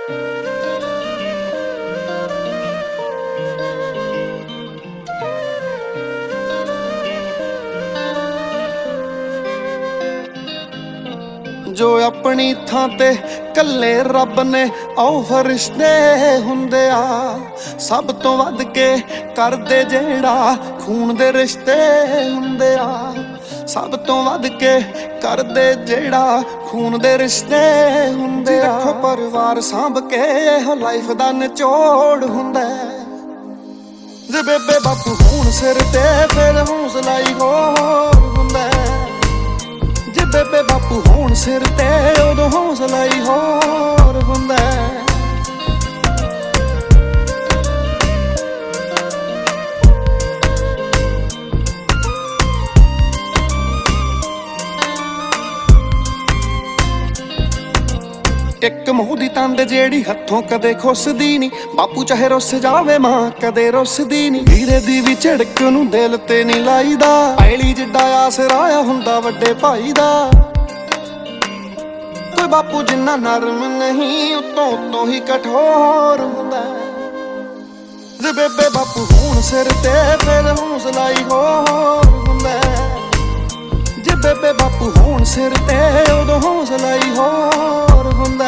जो अपनी थां ते कल्ले रब ने औ फरिश्ते हुंदे आ सब तो वध के करदे जेड़ा खून दे रिश्ते हुंदे आ सब तो वध के करदे जेड़ा खून दे रिश्ते हुंदे आ। रखो परिवार सांभ के लाइफ दा निचोड़ हुंदा जे बेबे बापू होण सिर ते फिर हौसला ही होर हुंदा जे बेबे बापू होण सिर ते उदों हौसला ही होर हुंदा टिक मूंह दी तंद जेड़ी हथों कदे खुसदी नी बापू चाहे रुस जावे मां कदे रुसदी नी हीरे दी भी झड़क नूं दिल ते नी लाईदा पैली जिड्डा आसराया हुंदा वड्डे भाई दा कोई बापू जिन्ना नरम नहीं उतों उतों ही कठोर हुंदा जे बेबे बापू होण सिर ते फिर हौसला ही होर हुंदा जे बेबे बापू होण सिर ते उदों हौसला ही होर हुंदा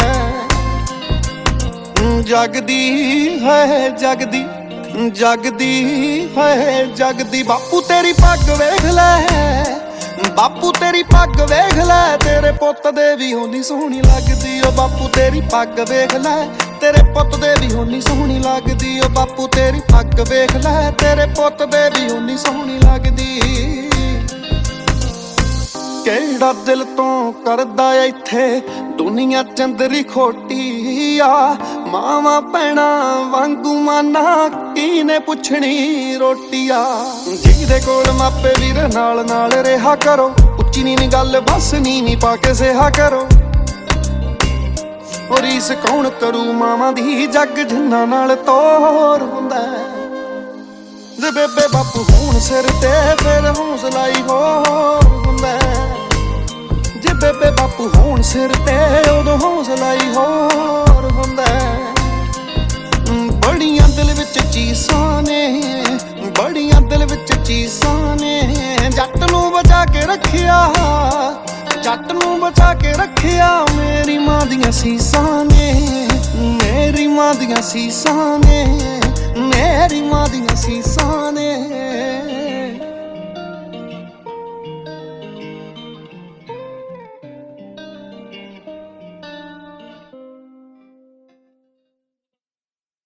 जगदी है जगदी जगदी है जगदी बापू तेरी पग वेख लै बापू तेरी पग वेख लै तेरे पुत्त दे भी होनी सोहनी लगदी ओ बापू तेरी पग वेख लै तेरे पुत्त दे भी होनी सोहनी लगदी ओ बापू तेरी पग वेख लै तेरे पुत्त दे भी होनी सोहनी लगदी केड़ा दिल तो करदा इत्थे दुनिया चंदरी खोटी आ मावां भैणां वांगू माना कीने पुछनी रोटी आ जिहदे कोल मापे वीर नाल नाल रहा करो उच्ची नीवी गल बस नीवी पा के सेहा करो और रीस कौन करू मावां दी जग जिन्ना नाल तोर हुंदा जे बेबे बापू होण सिर ते फिर हौसला ही होर हुंदा जे बेबे बापू होण सिर ते उदों हौसला ही होर हुंदा बड़ियां दिल विच चीसां ने बड़ियां दिल विच चीसां ने जट नूं बचा के रखिया जट नूं बचा के रखिया मेरी मां दियां सीसां ने मेरी मां दियां सीसां ने मेरी मां दियां सीसां